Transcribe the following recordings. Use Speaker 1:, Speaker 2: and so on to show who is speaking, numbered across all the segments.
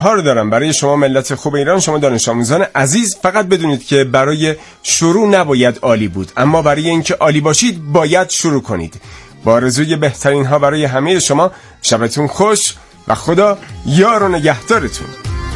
Speaker 1: ها رو دارم برای شما ملت خوب ایران، شما دانش آموزان عزیز. فقط بدونید که برای شروع نباید عالی بود، اما برای اینکه عالی باشید باید شروع کنید. با آرزوی بهترین ها برای همه شما، شبتون خوش و خدا یار و نگهدارتون.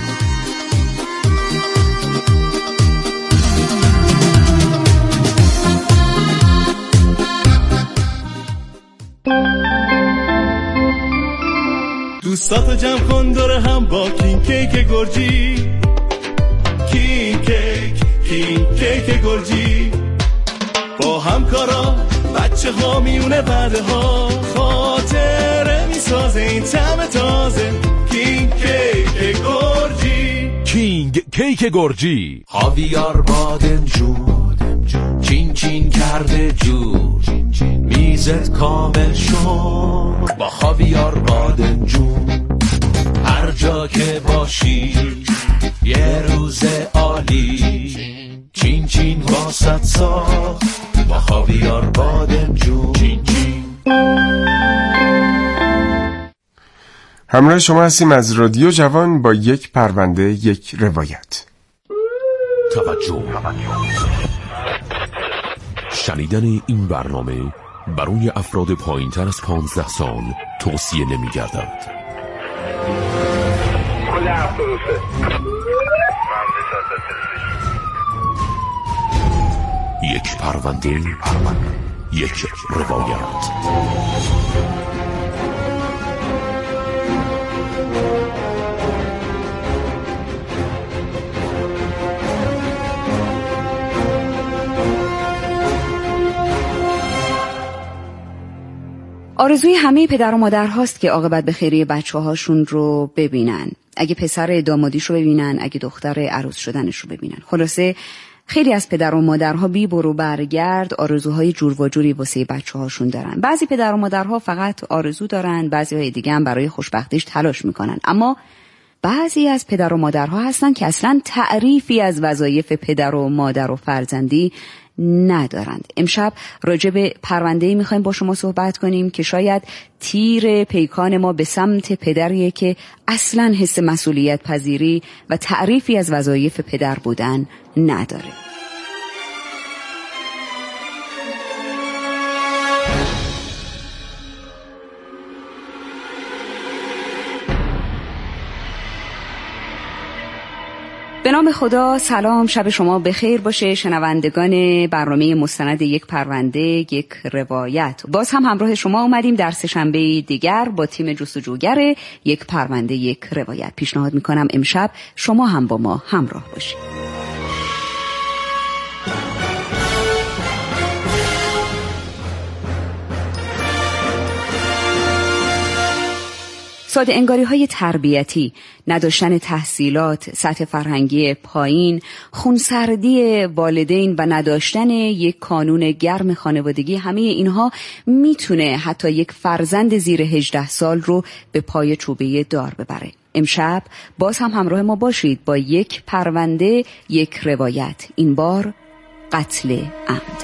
Speaker 2: دوستاتو جمع کن دور هم با کینگ کیک گرجی. کینگ کیک گرجی، با همکارا بچه ها میونه بعده ها، خاطره میسازه این طعم تازه. کینگ کیک گرجی،
Speaker 3: کینگ کیک گرجی.
Speaker 4: خاویار بادمجون چین چین کرده جور، میزت کامل شد با خاویار بادمجون. هر جا که باشی یه روز عالی، چین چین واسط ساخت با خاویار بادمجون. چین چین.
Speaker 1: همراه شما هستیم از رادیو جوان با یک پرونده یک روایت.
Speaker 3: توجه. شنیدن این برنامه برای افراد پایین‌تر از 15 سال توصیه نمی‌گردد. یک پرونده یک روایت.
Speaker 5: آرزوی همه پدر و مادر هاست که عاقبت به خیریه بچه هاشون رو ببینن. اگه پسر دامادیش رو ببینن، اگه دختر عروس شدنش رو ببینن. خلاصه خیلی از پدر و مادرها بی برو برگرد آرزوهای جور و جوری واسه بچه هاشون دارن. بعضی پدر و مادرها فقط آرزو دارن، بعضی های دیگه هم برای خوشبختیش تلاش میکنن. اما بعضی از پدر و مادرها هستن که اصلا تعریفی از وظایف پدر و مادر و فرزندی ندارند. امشب راجع به پرونده‌ای میخوایم با شما صحبت کنیم که شاید تیر پیکان ما به سمت پدریه که اصلاً حس مسئولیت پذیری و تعریفی از وظایف پدر بودن نداره. به نام خدا، سلام، شب شما بخیر باشه شنوندگان برنامه مستند یک پرونده یک روایت. باز هم همراه شما اومدیم در سه‌شنبه دیگر با تیم جستجوگر یک پرونده یک روایت. پیشنهاد میکنم امشب شما هم با ما همراه باشید. ساده انگاری‌های تربیتی، نداشتن تحصیلات، سطح فرهنگی پایین، خونسردی والدین و نداشتن یک کانون گرم خانوادگی، همه اینها میتونه حتی یک فرزند زیر 18 سال رو به پای چوبه دار ببره. امشب باز هم همراه ما باشید با یک پرونده یک روایت، این بار قتل عمد.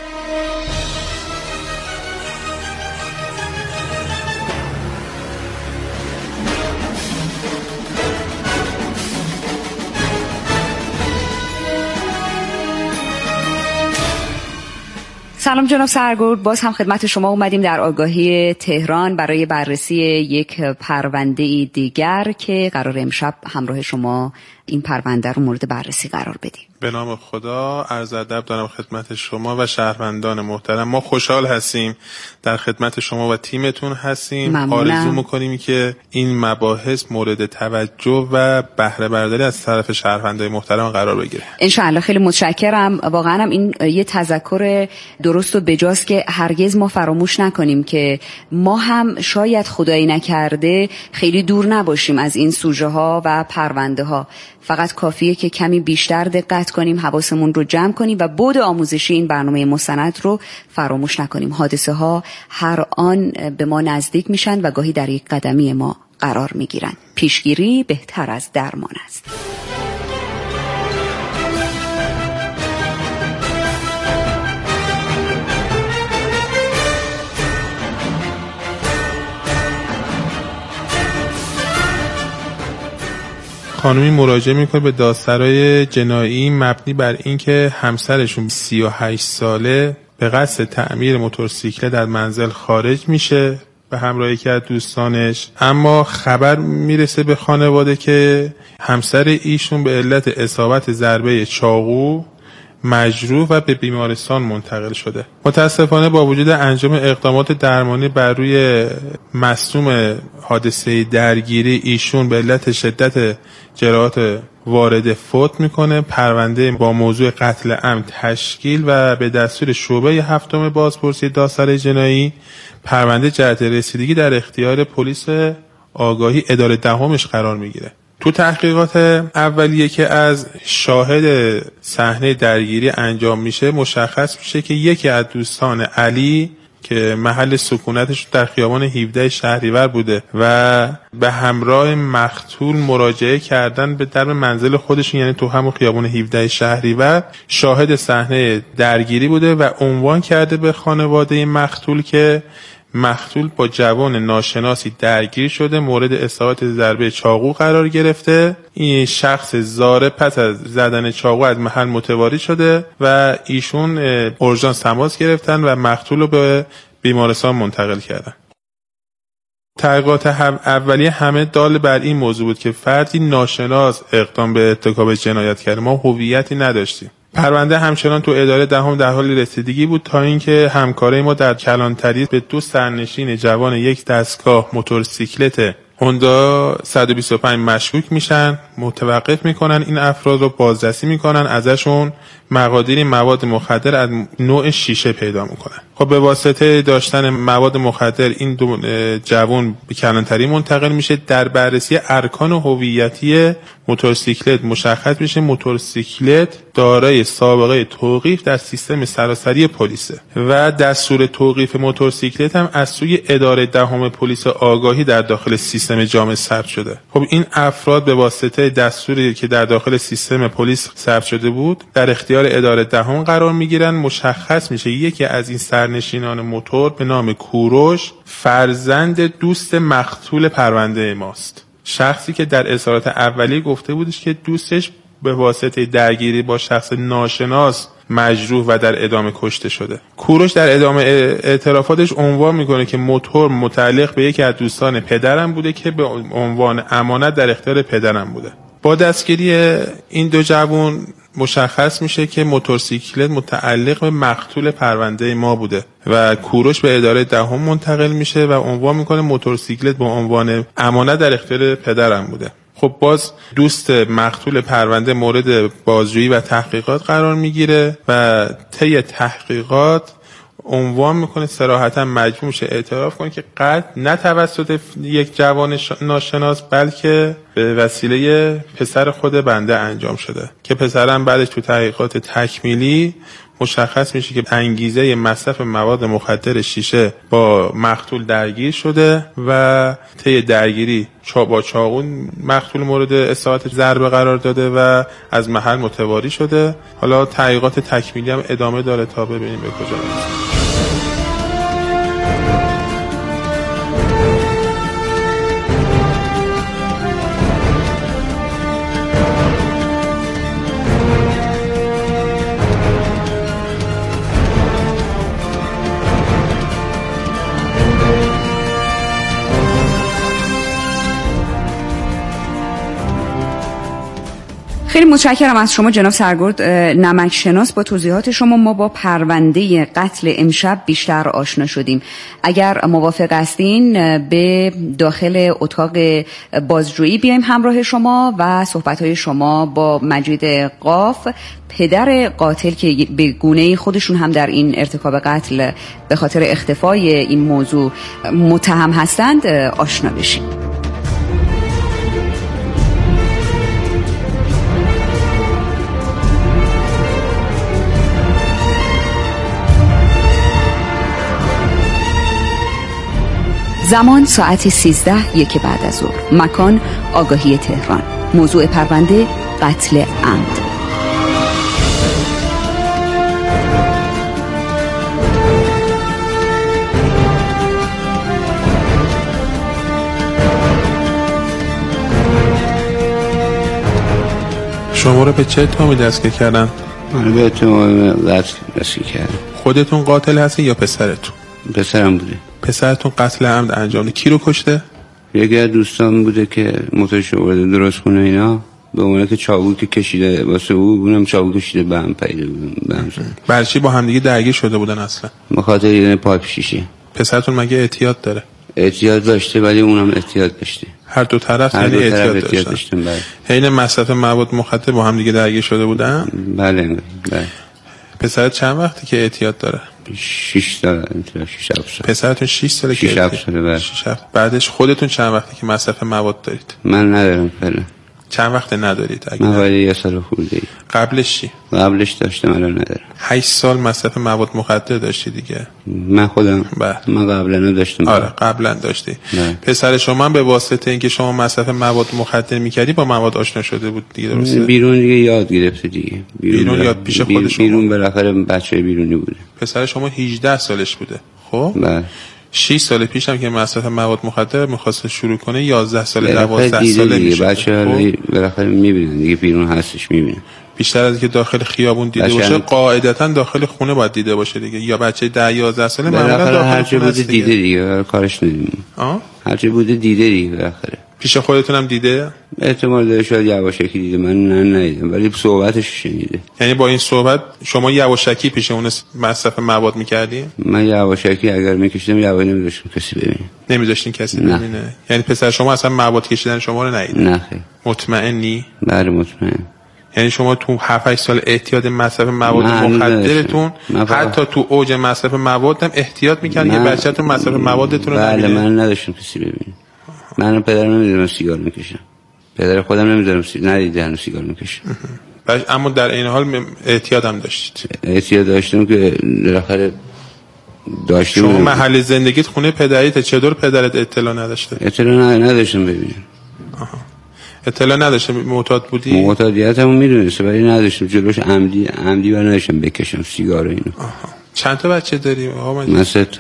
Speaker 5: سلام جناب سرگرد، باز هم خدمت شما اومدیم در آگاهی تهران برای بررسی یک پرونده دیگر که قرار امشب همراه شما این پرونده رو مورد بررسی قرار بدیم.
Speaker 6: به نام خدا، عرض ادب دارم خدمت شما و شهروندان محترم. ما خوشحال هستیم در خدمت شما و تیمتون هستیم. آرزو میکنیم که این مباحث مورد توجه و بهره برداری از طرف شهروندان محترم قرار بگیره. انشاءالله.
Speaker 5: خیلی متشکرم. واقعا هم این یه تذکر درست و بجاست که هرگز ما فراموش نکنیم که ما هم شاید خدایی نکرده خیلی دور نباشیم از این سوژه ها و پرونده ها. فقط کافیه که کمی بیشتر دقت کنیم، حواسمون رو جمع کنیم و بعد آموزشی این برنامه مستند رو فراموش نکنیم. حادثه ها هر آن به ما نزدیک میشن و گاهی در یک قدمی ما قرار میگیرن. پیشگیری بهتر از درمان است.
Speaker 6: خانومی مراجعه میکنه به دادسرای جنایی مبنی بر اینکه همسرشون 38 ساله به قصد تعمیر موتورسیکلت در منزل خارج میشه به همراه یکی از دوستانش، اما خبر میرسه به خانواده که همسر ایشون به علت اصابت ضربه چاقو مجروح و به بیمارستان منتقل شده. متاسفانه با وجود انجام اقدامات درمانی بر روی مصدوم حادثه درگیری ایشون به علت شدت جراحات وارد فوت میکنه. پرونده با موضوع قتل عمد تشکیل و به دستور شعبه 7 بازپرسی دادسرای جنایی پرونده جهت رسیدگی در اختیار پلیس آگاهی اداره دهمش قرار میگیره. تو تحقیقات اولیه که از شاهد صحنه درگیری انجام میشه مشخص میشه که یکی از دوستان علی که محل سکونتش در خیابان 17 شهریور بوده و به همراه مقتول مراجعه کردن به درب منزل خودشون، یعنی تو همون خیابان 17 شهریور، شاهد صحنه درگیری بوده و عنوان کرده به خانواده مقتول که مقتول با جوان ناشناسی درگیر شده، مورد اصابت ضربه چاقو قرار گرفته. این شخص زاره پس از زدن چاقو از محل متواری شده و ایشون اورژانس تماس گرفتن و مقتول رو به بیمارستان منتقل کردن. تحقیقات اولیه همه دال بر این موضوع بود که فردی ناشناس اقدام به ارتکاب جنایت کرده. ما هویتی نداشتیم. پرونده همچنان تو اداره دهم در حال رسیدگی بود تا اینکه همکارای ما در کلانتری به 2 سرنشین جوان یک دستگاه موتورسیکلت هوندا 125 مشکوک میشن، متوقف میکنن، این افراد رو بازرسی میکنن، ازشون مقادیر مواد مخدر از نوع شیشه پیدا میکنن. خب به واسطه داشتن مواد مخدر این 2 جوان به کلانتری منتقل میشه. در بررسی ارکان هویتی موتورسیکلت مشخص میشه موتورسیکلت دارای سابقه توقیف در سیستم سراسری پلیسه و دستور توقیف موتورسیکلت هم از سوی اداره دهم پلیس آگاهی در داخل سیستم جامع ثبت شده. خب این افراد به واسطه دستوری که در داخل سیستم پلیس ثبت شده بود در اختیار اداره دهم قرار میگیرن. مشخص میشه یکی از این سرنشینان موتور به نام کوروش فرزند دوست مقتول پرونده ماست، شخصی که در اظهارات اولیه گفته بودش که دوستش به واسطه درگیری با شخص ناشناس مجروح و در ادامه کشته شده. کوروش در ادامه اعترافاتش عنوان میکنه که موتور متعلق به یکی از دوستان پدرم بوده که به عنوان امانت در اختیار پدرم بوده. با دستگیری این 2 جوان مشخص میشه که موتورسیکلت متعلق به مقتول پرونده ما بوده و کوروش به اداره دهم منتقل میشه و عنوان میکنه موتورسیکلت به عنوان امانت در اختیار پدرم بوده. خب باز دوست مقتول پرونده مورد بازجویی و تحقیقات قرار میگیره و طی تحقیقات عنوان میکنه صراحتا مجبور میشه اعتراف کنه که قتل نه توسط یک جوان ناشناس بلکه به وسیله پسر خود بنده انجام شده که پسرم بعدش تو تحقیقات تکمیلی مشخص میشه که انگیزه مصرف مواد مخدر شیشه با مقتول درگیر شده و طی درگیری با چاقو مقتول مورد اصابت ضربه قرار داده و از محل متواری شده. حالا تحقیقات تکمیلی هم ادامه داره تا ببینیم به کجا میرسه.
Speaker 5: خیلی متشکرم از شما جناب سرگرد نمکشناس. با توضیحات شما ما با پرونده قتل امشب بیشتر آشنا شدیم. اگر موافق هستین به داخل اتاق بازجویی بیایم همراه شما و صحبت‌های شما با مجید قاف، پدر قاتل که به گونه‌ای خودشون هم در این ارتکاب قتل به خاطر اختفای این موضوع متهم هستند آشنا بشیم. زمان ساعت 13:01 بعد از ظهر. مکان آگاهی تهران. موضوع پرونده قتل عمد.
Speaker 6: شما رو به چه اتهامی دستگیر کردن؟
Speaker 7: من به اتهام قتل دستگیر کردن.
Speaker 6: خودتون قاتل هستین یا پسرتون؟
Speaker 7: پسرم بوده.
Speaker 6: پسرتون قتل عمد انجام داد. کی رو کشته؟
Speaker 7: یکی از دوستان بوده که موتورش آورده درست کنه اینا، به عنوان که چاقو که کشیده واسه اونم چاقو کشیده به هم پیدا به هم زد.
Speaker 6: برای چی با هم دیگه درگیر شده بودن اصلا؟
Speaker 7: به خاطر یه پایپ شیشه.
Speaker 6: پسرتون مگه اعتیاد داره؟
Speaker 7: اعتیاد داشته ولی اونم اعتیاد داشته.
Speaker 6: هر دو طرف یعنی اعتیاد داشتن.
Speaker 7: بله.
Speaker 6: حین مصرف مواد مخدر با هم دیگه درگیر شده بودن؟
Speaker 7: بله.
Speaker 6: پسرت چند وقتی که اعتیاد داره؟
Speaker 7: 6 سال.
Speaker 6: پسرتون 6 ساله که
Speaker 7: 6 ساله.
Speaker 6: بعدش خودتون چند وقتی که مصرف مواد دارید؟
Speaker 7: من ندارم فعلا.
Speaker 6: چند وقت ندارید؟
Speaker 7: من ولی 1 سال خورده.
Speaker 6: قبلش چی؟
Speaker 7: قبلش داشتم الان ندارم.
Speaker 6: 8 سال مصرف مواد مخدر داشتی دیگه؟
Speaker 7: من خودم.
Speaker 6: بله.
Speaker 7: من قبلا داشتم.
Speaker 6: آره قبلا داشتی. پسر شما به واسطه اینکه شما مصرف مواد مخدر میکردی با مواد آشنا شده بود دیگه، درسته؟
Speaker 7: بیرون دیگه یاد گرفته دیگه.
Speaker 6: بیرون یاد پیش خودش.
Speaker 7: بیرون بالاخره بچه بیرونی بوده.
Speaker 6: پسر شما 18 سالش بوده. خب؟
Speaker 7: بله.
Speaker 6: 6 سال پیش هم که مصرف مواد مخدر می‌خواست شروع کنه 11 ساله 12 ساله میشه.
Speaker 7: بچه‌ها بالاخره می‌بینن دیگه، بیرون هستش می‌بینن.
Speaker 6: بیشتر از اینکه داخل خیابون دیده باشه قاعدتاً داخل خونه باید دیده باشه دیگه، یا بچه 10 11 ساله معمولاً داخل
Speaker 7: خونه بوده دیده دیگه، کارش ندیم. هر چه بوده دیده دیگه بالاخره.
Speaker 6: پیش خودتون هم دیده؟
Speaker 7: احتمال داره شاید یواشکی دیده، من ندیدم ولی صحبتش شنیده.
Speaker 6: یعنی با این صحبت شما یواشکی پیش اون مصرف مواد می‌کردین؟
Speaker 7: من یواشکی اگر می‌کشیدم یواشکی نمی‌ذاشتم کسی ببینه.
Speaker 6: نمی‌ذاشتین کسی ببینه؟ یعنی پسر شما اصلا مواد کشیدن شما رو ندیده؟
Speaker 7: نه خیر.
Speaker 6: مطمئنی؟
Speaker 7: بله مطمئن.
Speaker 6: یعنی شما تو 7 8 سال احتیاط مصرف مواد مخدرتون حتی تو اوج مصرف مواد هم احتیاط می‌کردین که بچه‌تون مصرف موادتون رو نبینه؟
Speaker 7: بله من نداشتم کسی ببینه. من پدرم نمی‌دونم سیگار می‌کشم. پدر خودم نمی‌دونم ندیدن سیگار می‌کشم.
Speaker 6: اما در این حال احتیاط هم داشتید؟
Speaker 7: احتیاط داشتم که بالاخره داشتم.
Speaker 6: شما محل زندگیت خونه پدریت، چطور پدرت اطلاع نداشته؟
Speaker 7: اطلاع نداشتم ببینم.
Speaker 6: اطلاع نداشتم. معتاد بودی؟
Speaker 7: معتادیتمو میدونسته ولی نداشتم جلوش عمدی و نداشتم بکشم سیگار اینو.
Speaker 6: چند تا بچه داری آقا مجید؟
Speaker 7: من 3 تا.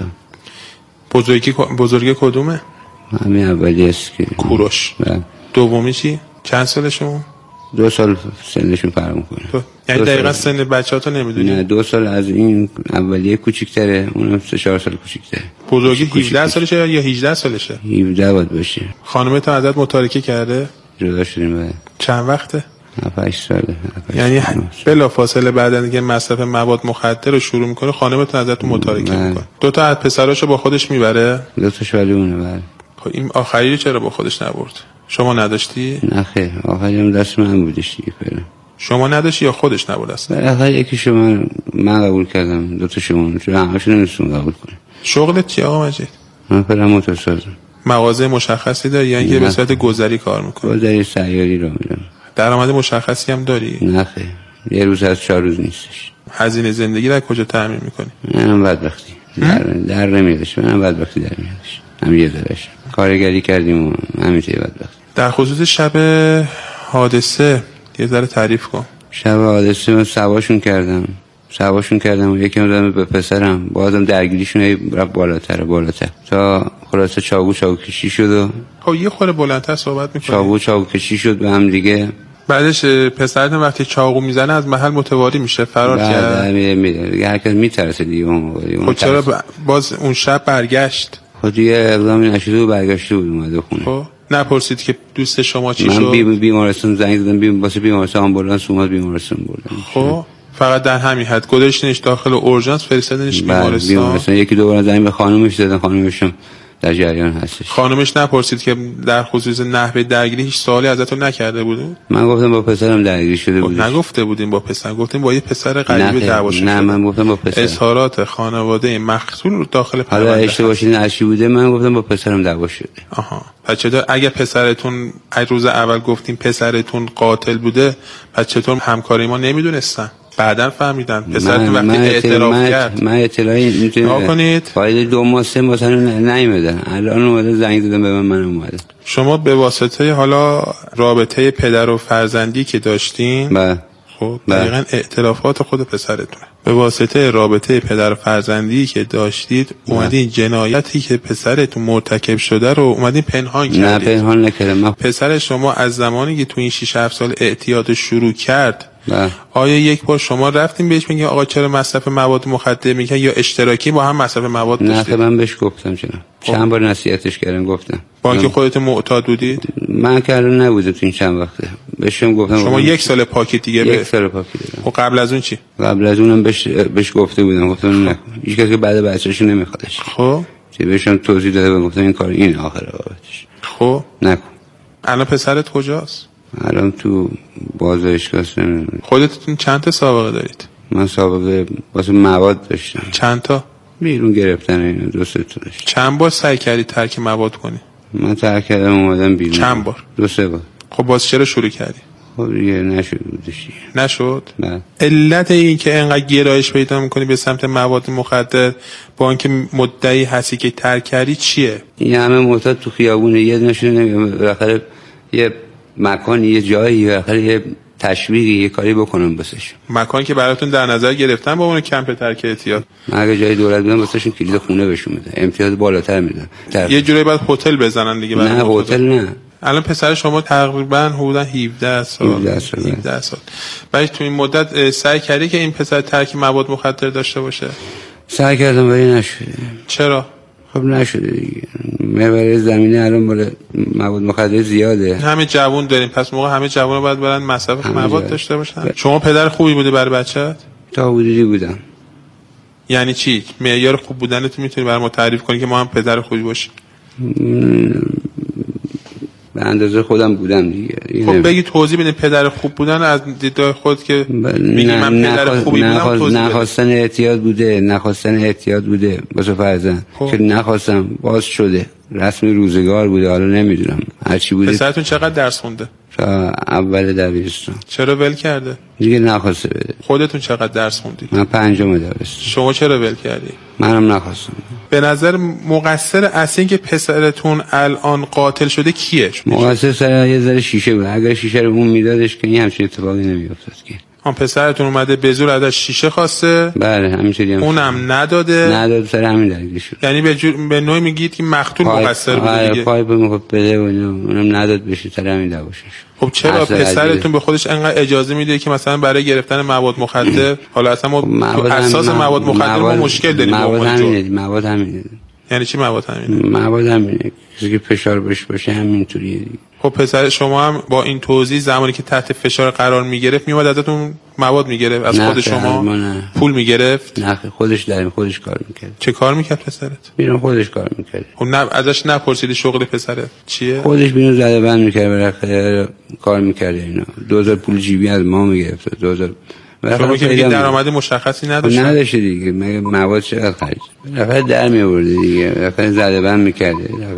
Speaker 6: بزرگی کدومه؟
Speaker 7: همین اولی است که
Speaker 6: کوروش. دومی چی؟ چند سالشون؟
Speaker 7: 2 سال سنشون فرق میکنه.
Speaker 6: یعنی دقیقاً سن بچه‌هاتو نمیدونی؟
Speaker 7: نه 2 سال از این اولیه کوچیک‌تره، اونم 3-4 سال کوچیک‌تره.
Speaker 6: بزرگی 17 سالشه یا 18 سالشه؟
Speaker 7: 17 باید باشه.
Speaker 6: خانومت ازت متارکه کرده؟
Speaker 7: جدا شدیم بعد.
Speaker 6: چند وقته؟
Speaker 7: 7-8 ساله.
Speaker 6: یعنی بلافاصله بعد از اینکه مصرف مواد مخدر رو شروع میکنه خانومت ازت متارکه میکنه. 2 تا از پسراشو با خودش میبره؟
Speaker 7: 2 تاش ولی اونه. بله.
Speaker 6: خب این آخری رو چرا با خودش نبرد؟ شما نداشتی؟
Speaker 7: نه خیر، آخری هم دست من بودش دیگه فعلا.
Speaker 6: شما نداشتی یا خودش نبود اصلا؟
Speaker 7: بالاخره یکیشو من قبول کردم، 2 تاشون چون همه‌شون نمی‌تونن قبول کنن.
Speaker 6: شغلت چیه آقا مجید؟
Speaker 7: من فعلا موتورسازم.
Speaker 6: مغازه مشخصی داری یا اینکه به صورت گذری کار می‌کنی؟
Speaker 7: گذری سیاری رو میرم.
Speaker 6: درآمد مشخصی هم داری؟
Speaker 7: نه خیر. یه روز از 4 روز نیستش.
Speaker 6: هزینه زندگی رو کجا تامین می‌کنی؟
Speaker 7: منم بدبختی. در نمیادش. منم بدبختی در میادش. هم یه درش. کارگری کردیم و همیشه بدبختی.
Speaker 6: در خصوص شب حادثه یه ذره تعریف کن.
Speaker 7: شب حادثه من سواشون کردم و یکم دادم به پسرم، بازم درگیریشون رفت بالاتر تا خلاصه چاقو کشی شد و
Speaker 6: خب یه خورده بلندتر صحبت میکنی.
Speaker 7: چاقو کشی شد به هم دیگه.
Speaker 6: بعدش پسرت وقتی چاقو میزنه از محل متواری میشه، فرار کرد.
Speaker 7: میره هر کس میترسه دیگه
Speaker 6: خب چرا باز اون شب برگشت؟
Speaker 7: خب دیگه اقدامی نشده و برگشته بود اومده خونه.
Speaker 6: خب نپرسید که دوست شما چی شد؟
Speaker 7: من بیمارستان زنگ زدم، واسه بیمارستان آمبولانس اومد بیمارستان بردن.
Speaker 6: خب فقط در همین حد گذاشتنش داخل اورژانس فرستادنش بیمارستان.
Speaker 7: یکی دو بار زنگ به خانومش زدن، خانومشم در جریان هستش.
Speaker 6: خانومش نپرسید که در خصوص نحوه درگیری هیچ سوالی ازتون نکرده بود؟
Speaker 7: من گفتم با پسرم درگیری شده بود.
Speaker 6: نگفته بودیم با پسر، گفتیم با یه پسر غریبه دعوا شده.
Speaker 7: نه من گفتم با پسر.
Speaker 6: اظهارات خانواده مقتول رو داخل
Speaker 7: حالا اشتباهی نشی بوده، من گفتم با پسرم دعوا شده.
Speaker 6: پس چطور اگه پسرتون روز اول گفتیم پسرتون قاتل بوده، پس چطور همکاری ما نمیدونستن؟ بعداً فهمیدن پسرتون وقتی اعتراف کرد.
Speaker 7: من اطلاعی
Speaker 6: نگاه کنید.
Speaker 7: فایده 2 ماه 3 ماه نیومدن، الان اومده زنگ زدن به من اومده.
Speaker 6: شما به واسطه حالا رابطه پدر و فرزندی که داشتین خب دقیقاً اعترافات خود پسرتونه. به واسطه رابطه پدر و فرزندی که داشتید اومدین جنایتی که پسرتون مرتکب شده رو اومدین پنهان کردید.
Speaker 7: نه پنهان نکردم.
Speaker 6: پسر شما از زمانی که تو این 6-7 سال اعتیاد شروع کرد آیا یک بار شما رفتین بهش بگین آقا چرا مصرف مواد مخدر میکنی یا اشتراکی با هم مصرف مواد داشتید؟
Speaker 7: نه من بهش گفتم چند بار نصیحتش کردم گفتم.
Speaker 6: با اینکه خودت معتاد بودید؟
Speaker 7: من کارو نبودم تو این چند وقته. بهشم گفتم
Speaker 6: شما 1 سال پاکی دیگه
Speaker 7: 1 سال پاکی دارم.
Speaker 6: خب قبل از اون چی؟
Speaker 7: قبل از اونم بهش گفته بودم گفتم نکن. هیچ کسی که بعد بچه‌ش نمیخوادش.
Speaker 6: خب
Speaker 7: چه بهشم توضیح داده گفتم این کار این آخره بابتش.
Speaker 6: خب
Speaker 7: نکن.
Speaker 6: الان پسرت کجاست؟
Speaker 7: الان تو بازداشتگاه هستم.
Speaker 6: خودتون چند تا سابقه دارید؟
Speaker 7: من سابقه واسه مواد داشتم.
Speaker 6: چند تا؟
Speaker 7: بیرون گرفتن اینا 2-3 تا داشتم.
Speaker 6: چند بار سعی کردی ترک مواد کنی؟
Speaker 7: من ترک کردم اومدم بیرون.
Speaker 6: چند بار؟
Speaker 7: 2-3 بار.
Speaker 6: خب باز چرا شروع کردی؟
Speaker 7: خب دیگه نشد بودش.
Speaker 6: نشد؟
Speaker 7: نه.
Speaker 6: علت این که انقدر گرایش پیدا میکنی به سمت مواد مخدر با اینکه مدعی هستی که ترک کردی چیه؟
Speaker 7: این همه معتاد تو خیابونه یه نشونه بالاخره یه مکانی یه جایی بالاخره یه تشویقی یه کاری بکنم واسش.
Speaker 6: مکانی که براتون در نظر گرفتن با اون کمپ ترک اعتیاد.
Speaker 7: من اگه جای دولت بودم واسهشون کلید خونه بهشون میدم. امتیاز بالاتر میدم.
Speaker 6: یه جوری باید هتل بزنن دیگه.
Speaker 7: نه هتل نه.
Speaker 6: الان پسر شما تقریبا حدود 17 سال. بعد تو این مدت سعی کردی که این پسر ترک مواد مخدر داشته باشه؟
Speaker 7: سعی کردم ولی نشده.
Speaker 6: چرا؟
Speaker 7: خب نشده دیگه. محور زمینه الان بالا مواد مخدر زیاده.
Speaker 6: همه جوون داریم پس موقع همه جوونا باید برن مصرف مواد داشته باشن. شما پدر خوبی بوده برای بچه‌ت؟
Speaker 7: تا حدودی بودم.
Speaker 6: یعنی چی؟ معیار خوب بودنت میتونی برام تعریف کنی که ما هم پدر خوبی باشیم؟
Speaker 7: به اندازه خودم بودم دیگه.
Speaker 6: خب بگی توضیح بده پدر خوب بودن از دیدگاه خود که میگی من پدر خوبی بودم توضیح بده.
Speaker 7: نخواستن اعتیاد بوده واسه فرزند که نخواستم باز شده رسم روزگار بوده حالا نمیدونم هر چی بوده.
Speaker 6: پسرتون چقدر درس خونده؟
Speaker 7: تا اول دبیرستان.
Speaker 6: چرا ول کرده؟
Speaker 7: دیگه نخواسته بده.
Speaker 6: خودتون چقدر درس خوندید؟
Speaker 7: من 5م دبیرستان.
Speaker 6: شما چرا ول کردی؟
Speaker 7: منم نخواستم.
Speaker 6: به نظر مقصر اصلی که پسرتون الان قاتل شده کیه؟
Speaker 7: مقصر سر یه ذره شیشه بود. اگر شیشه رو اون میدادش که این همچین اتفاقی نمیافتاد که.
Speaker 6: اون پسرتون اومده به زور ازش شیشه خواسته؟
Speaker 7: بله همینطوری هم.
Speaker 6: اونم نداد
Speaker 7: سر همین دلیل شد.
Speaker 6: یعنی به نوعی میگید که مقتول مقصر بوده دیگه.
Speaker 7: پای به بده اونم نداد بشه سر همین دعواش.
Speaker 6: خب چرا پسرتون به خودش انقدر اجازه میده که مثلا برای گرفتن مواد مخدر حالا اصلا ما اساس مواد مخدر ما مشکل داریم
Speaker 7: مواد همینه.
Speaker 6: یعنی چی مواد همینه؟
Speaker 7: مواد همینه کسی که فشار بهش باشه همینطوریه دیگه.
Speaker 6: خب پسر شما هم با این توضیح زمانی که تحت فشار قرار میگرفت میومد ازتون مواد میگرفت از خود شما پول میگرفت؟
Speaker 7: نه خودش خودش کار میکرد.
Speaker 6: چه کار میکرد پسرت؟
Speaker 7: بیرون خودش کار میکرد.
Speaker 6: خب نه ازش نپرسیدی شغل پسرت چیه؟
Speaker 7: خودش بیرون زده بند میکرد برای کار میکرد اینا. 2000 پول جیبی از ما میگرفت 2000.
Speaker 6: شما که دیگه درآمد مشخصی نداشت.
Speaker 7: نداشت دیگه مگه مواد چقدر خرید. رفت در میآورد دیگه. رفت زده بند میکرد.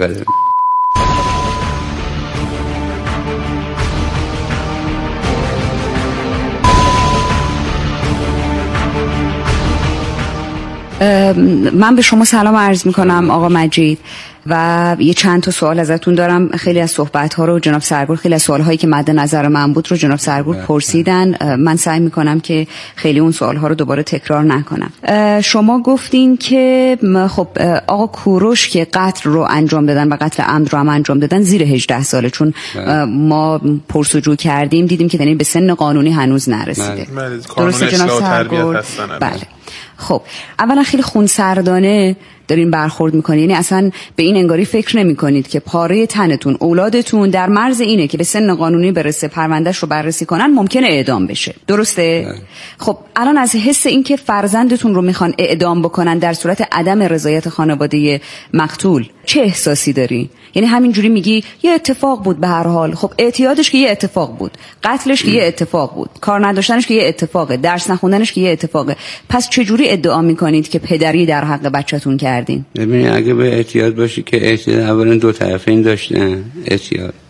Speaker 5: من به شما سلام عرض میکنم آقا مجید و یه چند تا سوال ازتون دارم. خیلی از صحبت‌ها رو جناب سرگور خیلی از سوال‌هایی که مد نظر من بود رو جناب سرگور پرسیدن. من سعی میکنم که خیلی اون سوال‌ها رو دوباره تکرار نکنم. شما گفتین که خب آقا کوروش که قتل رو انجام دادن و قتل عمد رو هم انجام دادن زیر 18 ساله چون ما پرسجو کردیم دیدیم که به سن قانونی هنوز نرسیده.
Speaker 6: درسته جناب سرگور؟
Speaker 5: بله. خب اولا خیلی خونسردانه دارین برخورد میکنید، یعنی اصلا به این انگاری فکر نمیکنید که پاره تنتون اولادتون در مرز اینه که به سن قانونی برسه پروندهش رو بررسی کنن ممکنه اعدام بشه. درسته؟ خب الان از حس این که فرزندتون رو میخوان اعدام بکنن در صورت عدم رضایت خانواده مقتول چه احساسی داری؟ یعنی همینجوری میگی یه اتفاق بود به هر حال. خب اعتیادش که یه اتفاق بود، قتلش که یه اتفاق بود، کار نداشتنش که یه اتفاقه، درس نخوندنش که یه اتفاقه. پس چجوری ادعا میکنید که پدری در حق بچه‌تون کردین؟
Speaker 7: ببینید اگه به اعتیاد باشی که اعتیاد اولا دو طرفین داشتن اعتیاد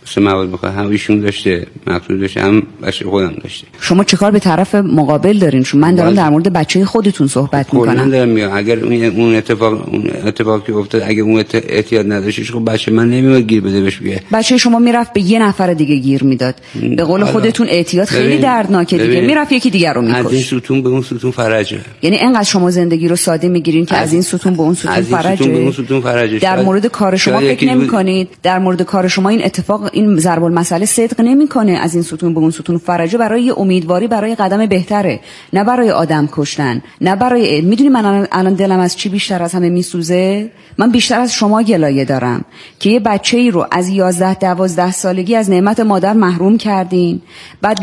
Speaker 7: سه مواد بخواد، هم ایشون داشته، مقصود داشته، هم بچه خودم داشته.
Speaker 5: شما چیکار به طرف مقابل دارین؟ چون من دارم در مورد بچه خودتون صحبت میکنم.
Speaker 7: دارم میگم اگر اون اتفاقی افتاد، اگر اون احتیاط نداشتش، خب بچه من نمیاد گیر بده بهش بگه.
Speaker 5: بچه شما میرفت به یه نفر دیگه گیر میداد. به قول خودتون احتیاط خیلی دردناکه دیگه. میرفت یکی دیگر رو میکشت.
Speaker 7: از این ستون به اون ستون فرجه.
Speaker 5: یعنی اینقدر شما زندگی رو ساده میگیرین که از این ستون به اون ستون فرجه. در مورد کار شما فکر نمی‌کنید؟ در مورد کار شما این اتفاق، این ضرب المثل صدق نمیکنه. از این ستون به اون ستون فرجه برای امیدواری، برای قدم بهتره، نه برای آدم کشتن، نه برای میدونی من الان دلم از چی بیشتر از همه میسوزه؟ من بیشتر از شما گلایه دارم که یه بچه‌ای رو از 11-12 سالگی از نعمت مادر محروم کردین، بعد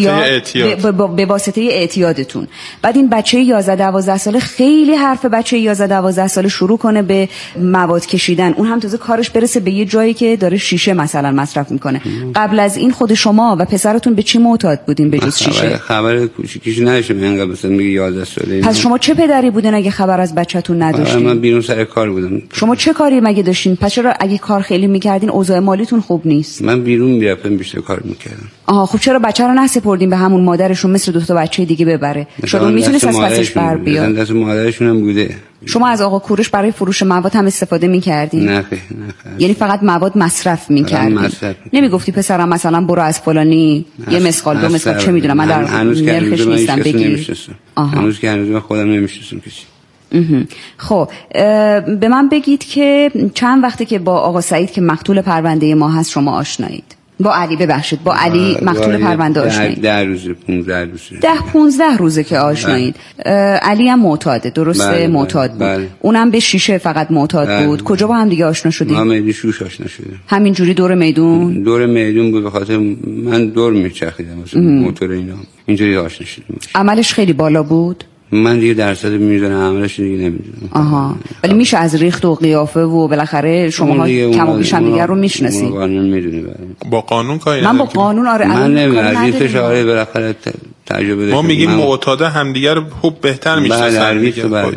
Speaker 5: به واسطه اعتیادتون. بعد این بچه 11-12 ساله خیلی حرف بچه 11-12 ساله شروع کنه به مواد کشیدن، اون هم تازه کارش برسه به یه جایی که داره شیشه مثلا مصرف میکنه. قبل از این خود شما و پسرتون به چی معتاد بودین به جز شیشه؟
Speaker 7: خبر کوچیکیش نداشتم. اینقدر مثلا میگه 11 ساله.
Speaker 5: پس شما چه پدری بودین اگه خبر از بچه‌تون نداشتین؟
Speaker 7: من بیرون سر کار بودم.
Speaker 5: شما چه کاری مگه داشتین؟ پس چرا اگه کار خیلی میکردین اوضاع مالیتون خوب نیست؟
Speaker 7: من بیرون میرفتم بیشتر کار میکردم.
Speaker 5: خب چرا بچه رو نسپردین به همون مادرشون مثل 2 تا بچه دیگه ببره؟ شما میتونست از پسش بر بیاد.
Speaker 7: دست مادرشون هم بوده.
Speaker 5: شما از آقا کوروش برای فروش مواد هم استفاده می‌کردین؟
Speaker 7: نه.
Speaker 5: یعنی فقط مواد مصرف می‌کردین؟ نمیگفتی پسرم مثلا برو از فلانی یه مسقال 2 مسقال چه میدونم من در نرخش نیستم بگی.
Speaker 7: هنوز که هنوز من خودم نمی‌شناسم کسی.
Speaker 5: خب به من بگید که چند وقته که با آقا سعید که مقتول پرونده ما هست شما آشنایید؟ با علی ببخشید، با علی مقتول پرونده آشنایید؟
Speaker 7: 10 روزه 15 روزه
Speaker 5: 10-15 روزه که آشنایید. علی هم معتاده، درسته؟ معتاد بود. اونم به شیشه فقط معتاد بود. کجا با هم دیگه آشنا شدید؟
Speaker 7: ما میدون شوش آشنا شدیم.
Speaker 5: همین جوری دور میدون؟
Speaker 7: دور میدون بود، به خاطر من دور میچرخیدم واسه موتور اینا. اینجوری آشنا شدیم.
Speaker 5: عملش خیلی بالا بود.
Speaker 7: من دیگه درصد میزنم عملش دیگه نمیدونم.
Speaker 5: ولی میشه از ریخت و قیافه و بالاخره شما کم و بیش هم دیگه رو میشناسید.
Speaker 7: قانون میدونه.
Speaker 6: با قانون کاری
Speaker 5: من با قانون
Speaker 7: من نمیدونم از این فشاره بالاخره تجربه داشتم.
Speaker 6: ما میگیم معتاده همدیگه رو خوب بهتر میشناسن.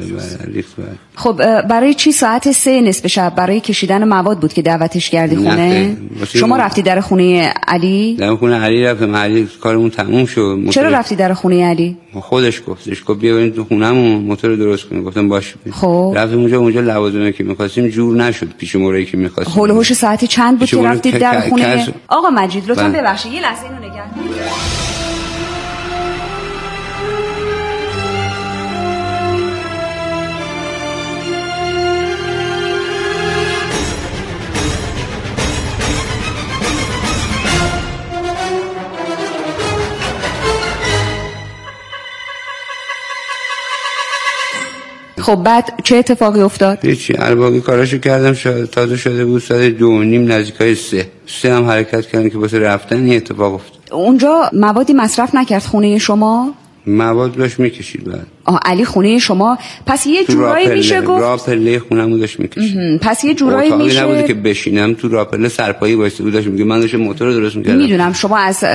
Speaker 5: خب برای چی ساعت 3 نصف شب برای کشیدن مواد بود که دعوتش کردی خونه؟ شما رفتی در خونه علی؟
Speaker 7: در خونه علی رفتم. علی کارمون تموم شد.
Speaker 5: چرا رفتی در خونه علی؟
Speaker 7: خودش گفت بیا بریم تو خونه‌مون موتور درست کنیم. گفتم باشه.
Speaker 5: خب
Speaker 7: رفتیم اونجا لوازمی که می‌خواستیم جور نشد، پیش مورایی که می‌خواستیم.
Speaker 5: هول هوش ساعت چند بود که رفتید در خونه آقا مجید؟ لطفا ببخشید یه لحظه اینو نگه. خب بعد چه اتفاقی افتاد؟
Speaker 7: هیچی، الباقی کاراشو کردم. تازه شده بود ساعت 2:30 نزدیکای 3 هم حرکت کردن که واسه رفتن این اتفاق افتاد.
Speaker 5: اونجا موادی مصرف نکرد خونه شما؟
Speaker 7: مواد داشت میکشید بعد.
Speaker 5: علی خونه شما پس یه جورایی میشه گفت
Speaker 7: راپله خونمو داشت میکشید.
Speaker 5: پس یه جورایی میشه
Speaker 7: نبوده که بشینم تو راپله سرپایی وایساده بود، داشت میگه من داشتم موتور رو درست میکردم.
Speaker 5: میدونم شما از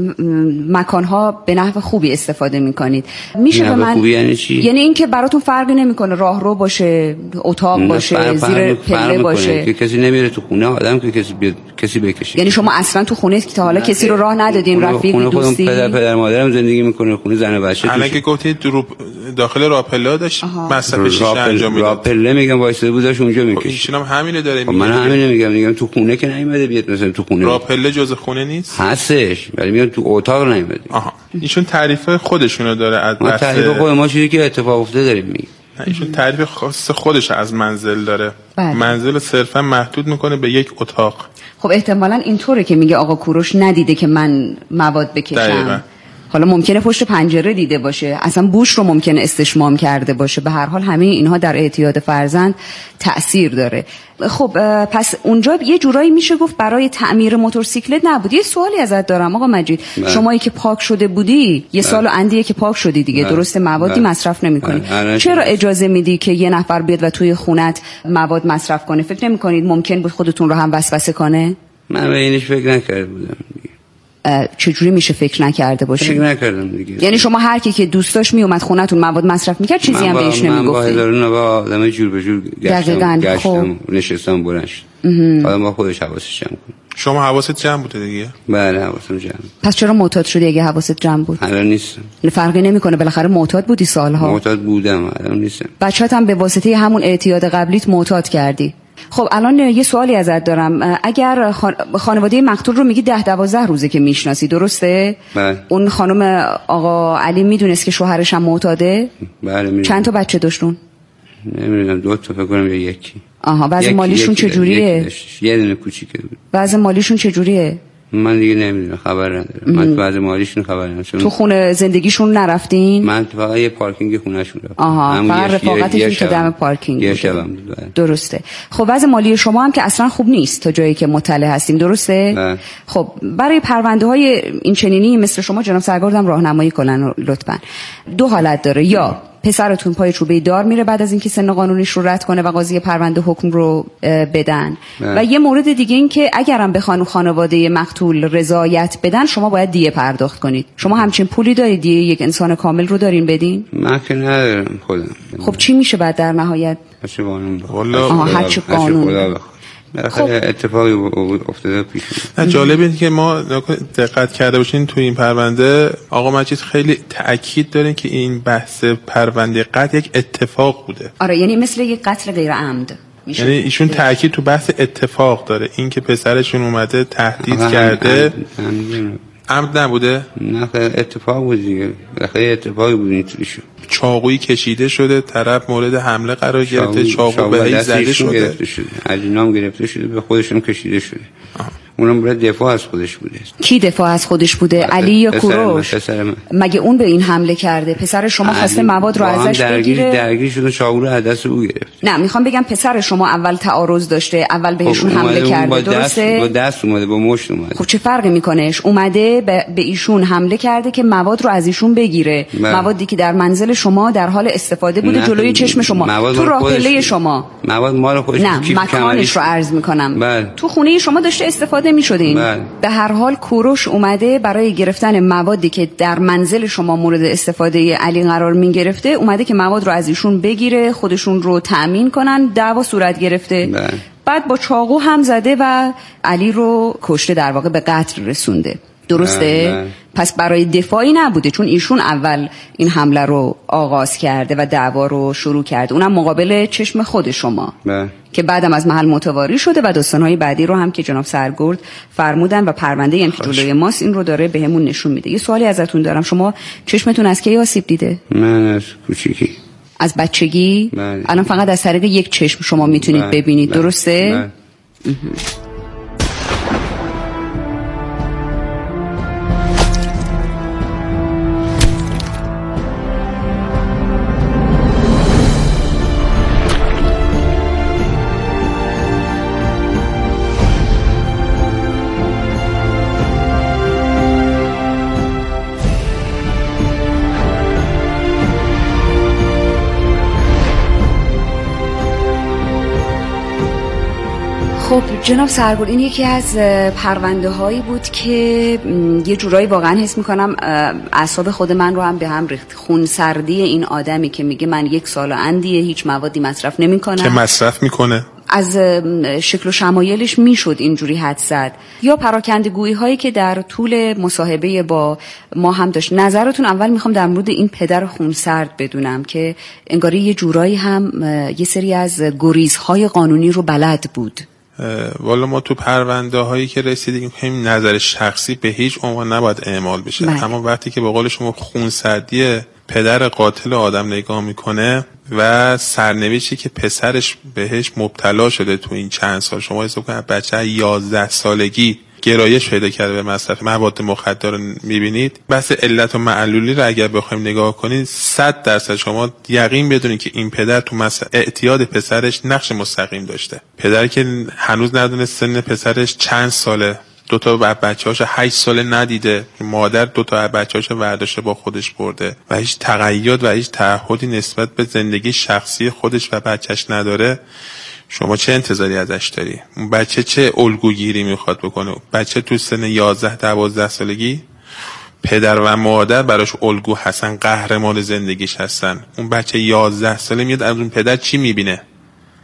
Speaker 5: مکانها به نحو خوبی استفاده میکنید. میشه به من
Speaker 7: یعنی چی؟
Speaker 5: یعنی اینکه براتون فرقی نمیکنه راهرو باشه، اتاق باشه، زیر پله باشه
Speaker 7: که کسی نمیره تو خونه آدم که کسی بکشه.
Speaker 5: یعنی شما اصلا تو خونه که تا حالا کسی رو راه ندادین؟ رفیق دوستی؟
Speaker 7: پدر مادرم زندگی میکنه، خونه زن و بچه.
Speaker 6: الان که گفتید داخل راپله داشت مصرف شیشه انجام میداد.
Speaker 7: راپله میگم وایساده بود داشت اونجا میکشید.
Speaker 6: ایشون هم همینه داره میگه.
Speaker 7: من همینه میگم تو خونه که نیومده بیاد. مثلا تو خونه
Speaker 6: راپله جزء خونه نیست
Speaker 7: هستش، ولی میاد تو اتاق نیومده.
Speaker 6: ایشون تعریف خودشونو داره از
Speaker 7: ما تعریف خود ما چیزی که اتفاق افتاده داریم میگیم.
Speaker 6: ایشون تعریف خاص خودش از منزل داره. منزل صرفا محدود میکنه به یک اتاق.
Speaker 5: خب احتمالاً اینطوره که میگه آقا کوروش ندیده که من مواد بکشم.
Speaker 6: دقیقا.
Speaker 5: حالا ممکنه پشت پنجره دیده باشه، اصلا بوش رو ممکنه استشمام کرده باشه. به هر حال همه اینها در اعتیاد فرزند تأثیر داره. خب پس اونجا یه جورایی میشه گفت برای تعمیر موتورسیکلت نبود. یه سوالی ازت دارم آقا مجید. شمایی که پاک شده بودی یه سال و اندیه که پاک شدی دیگه، درسته موادی مصرف نمی‌کنی. چرا اجازه میدی که یه نفر بیاد و توی خونت مواد مصرف کنه؟ فکر نمی‌کنید ممکن بود خودتون رو هم وسوسه کنه؟
Speaker 7: من به اینش فکر نکرده بودم.
Speaker 5: چجوری میشه فکر نکرده باشی؟
Speaker 7: فکر نکردم دیگه.
Speaker 5: یعنی شما هر کی که دوست داشت میومد خونتون مواد مصرف میکرد چیزی هم بهش نمیگفتید؟
Speaker 7: من با هزارون آدم جور به جور گشتم نشستم بلند شد. آدم با خودش حواسش جمع کنه.
Speaker 6: شما حواست جمع بوده دیگه؟
Speaker 7: بله حواسم جمع.
Speaker 5: پس چرا معتاد شدی اگه حواست جمع بود؟
Speaker 7: الان نیستم.
Speaker 5: فرقی نمیکنه، بالاخره معتاد بودی سالها.
Speaker 7: معتاد بودم، الان نیستم.
Speaker 5: بچه‌ت هم به واسطه همون اعتیاد قبلیت معتاد کردی. خب الان یه سوالی ازت دارم. اگر خانواده مقتول رو میگی 10-12 روزه که میشناسی، درسته؟
Speaker 7: بله.
Speaker 5: اون خانم آقا علی میدونست که شوهرش هم معتاده؟
Speaker 7: بله میدونم.
Speaker 5: چند تا بچه داشتون؟
Speaker 7: نمیدونم 2 تا فکر کنم یا یکی.
Speaker 5: آها، وضع مالیشون چجوریه؟
Speaker 7: یه دونه کوچیکه بود.
Speaker 5: وضع مالیشون چجوریه؟
Speaker 7: من دیگه نمیدونم، خبر ندارم. من تو وضع مالیشون خبر ندارم.
Speaker 5: تو خونه زندگیشون نرفتین؟
Speaker 7: من فقط یه پارکینگ خونه‌شون رفتم.
Speaker 5: آها، فقط رفاقتشون که دم پارکینگ
Speaker 7: یه
Speaker 5: بود.
Speaker 7: شبم بود.
Speaker 5: درسته. خب وضع مالی شما هم که اصلا خوب نیست تا جایی که مطلع هستیم، درسته؟
Speaker 7: نه.
Speaker 5: خب برای پرونده‌های این چنینی مثل شما جناب سرگردم راهنمایی کنن لطفاً. 2 حالت داره، یا پسرتون پای چوبه دار میره بعد از اینکه سن قانونیش رو رد کنه و قاضی پرونده حکم رو بدن، و یه مورد دیگه این که اگرم بخوان خانواده مقتول رضایت بدن شما باید دیه پرداخت کنید. شما همچین پولی دارید دیه یک انسان کامل رو دارین بدین؟
Speaker 7: من که ندارم خودم.
Speaker 5: خب چی میشه بعد در نهایت؟
Speaker 7: هرچی قانون
Speaker 5: هرچی قانون.
Speaker 7: خب اتفاقی افتاده پیش.
Speaker 6: جالب اینه که ما دقت کرده باشین تو این پرونده آقا مجید خیلی تأکید داره که این بحث پرونده قتل یک اتفاق بوده.
Speaker 5: آره، یعنی مثل یک قتل غیر عمد میشه.
Speaker 6: یعنی ایشون تأکید تو بحث اتفاق داره، این که پسرشون اومده تهدید کرده عمد نبوده؟
Speaker 7: نه اتفاق بود دیگه. خیلی اتفاقی بود اینطوری شد.
Speaker 6: چاقویی کشیده شده، طرف مورد حمله قرار گرفته، چاقو بهش زده شده،
Speaker 7: عجینام گرفته شده، به خودشم کشیده شده. اونم برای دفاع از خودش بوده.
Speaker 5: کی دفاع از خودش بوده؟ علی یا کوروش؟
Speaker 7: پسر من.
Speaker 5: مگه اون به این حمله کرده؟ پسر شما خواسته مواد رو ازش بگیره؟
Speaker 7: درگیر شده، چاقو رو از دست او گرفت.
Speaker 5: نه، میخوام بگم پسر شما اول تعارض داشته، اول بهشون حمله کرده، درسته؟
Speaker 7: با دست اومده، با مشت اومده.
Speaker 5: خب چه فرقی میکنهش؟ اومده به ایشون حمله کرده که مواد رو از ایشون بگیره. موادی که در منزل شما در حال استفاده بوده جلوی چشم شما، تو راه پله شما.
Speaker 7: مواد مال خودش.
Speaker 5: نه، مکانش رو عرض میکنم. تو خونه شما داشته استفاده میشدین. به هر حال کوروش اومده برای گرفتن موادی که در منزل شما مورد استفاده علی قرار می گرفته، اومده که مواد رو از ایشون بگیره، خودشون رو تأمین کنن. دعوا صورت گرفته. بعد با چاقو هم زده و علی رو کشته، در واقع به قتل رسونده. درسته؟ پس برای دفاعی نبوده، چون ایشون اول این حمله رو آغاز کرده و دعوا رو شروع کرده، اونم مقابل چشم خود شما که بعدم از محل متواری شده و داستانهای بعدی رو هم که جناب سرگرد فرمودن و پرونده هم که جلوی ماست این رو داره بهمون نشون میده. یه سوالی ازتون دارم، شما چشمتون از کی آسیب دیده؟
Speaker 7: من از کوچیکی.
Speaker 5: از بچگی؟ الان فقط از طریق یک چشم شما میتونید ببینید، درسته؟ خب جناب سرگرد، این یکی از پرونده هایی بود که یه جورایی واقعا حس میکنم اعصاب خود من رو هم به هم ریخت. خونسردی این آدمی که میگه من 1 سال اندیه هیچ موادی مصرف نمیکنم،
Speaker 6: که مصرف میکنه،
Speaker 5: از شکل و شمایلش میشد اینجوری حد زد. یا پراکندگویی هایی که در طول مصاحبه با ما هم داشت. نظرتون اول میخوام در مورد این پدر خونسرد بدونم که انگاری یه جورایی هم یه سری از گریزهای قانونی رو بلد بود.
Speaker 6: والا ما تو پرونده هایی که رسیدیم می‌گیم نظر شخصی به هیچ عنوان نباید اعمال بشه. اما وقتی که به قول شما خونسردی پدر قاتل آدم نگاه میکنه و سرنوشتی که پسرش بهش مبتلا شده تو این چند سال، شما حساب کنید بچه 11 سالگی گرایش پیدا کرده به مصرف مواد مخدر رو میبینید. بحث علت و معلولی رو اگر بخوایم نگاه کنید 100% شما یقین بدونید که این پدر تو اعتیاد پسرش نقش مستقیم داشته. پدر که هنوز ندونه سن پسرش چند ساله، 2 تا بچه‌هاش 8 ساله ندیده، مادر 2 تا بچه‌هاش ورداشته با خودش برده و هیچ تقید و هیچ تعهدی نسبت به زندگی شخصی خودش و بچه‌ش نداره. شما چه انتظاری ازش داری؟ اون بچه چه الگوگیری میخواد بکنه؟ بچه تو سن 11-12 سالگی پدر و مادر براش الگو هستن، قهرمان زندگیش هستن. اون بچه 11 ساله میاد از اون پدر چی میبینه؟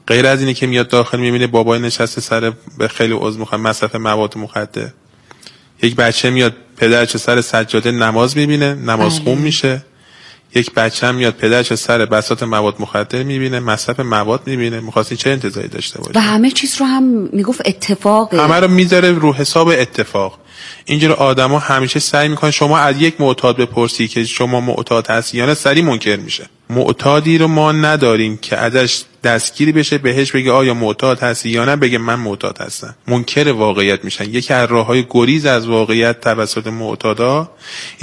Speaker 6: غیر از اینه که میاد داخل میبینه بابای نشسته سر به خیلی عضو مصرف مواد مخدر. یک بچه میاد پدرش سر سجاده نماز میبینه، نماز خون میشه. یک بچه هم میاد پدرش سر بساط مواد مخدر میبینه، مصرف مواد میبینه. می‌خواستی چه انتظاری داشته باشه؟
Speaker 5: و همه چیز رو هم میگفت اتفاقه،
Speaker 6: همه رو میذاره رو حساب اتفاق. اینجور آدما همیشه سعی میکنن، شما از یک معتاد بپرسی که شما معتاد هستی یا نه، سریع منکر میشه. معتادی رو ما نداریم که ازش دستگیری بشه بهش بگه آیا معتاد هستی یا نه، بگه من معتاد هستم. منکر واقعیت میشن. یکی از راههای گریز از واقعیت توسط معتادا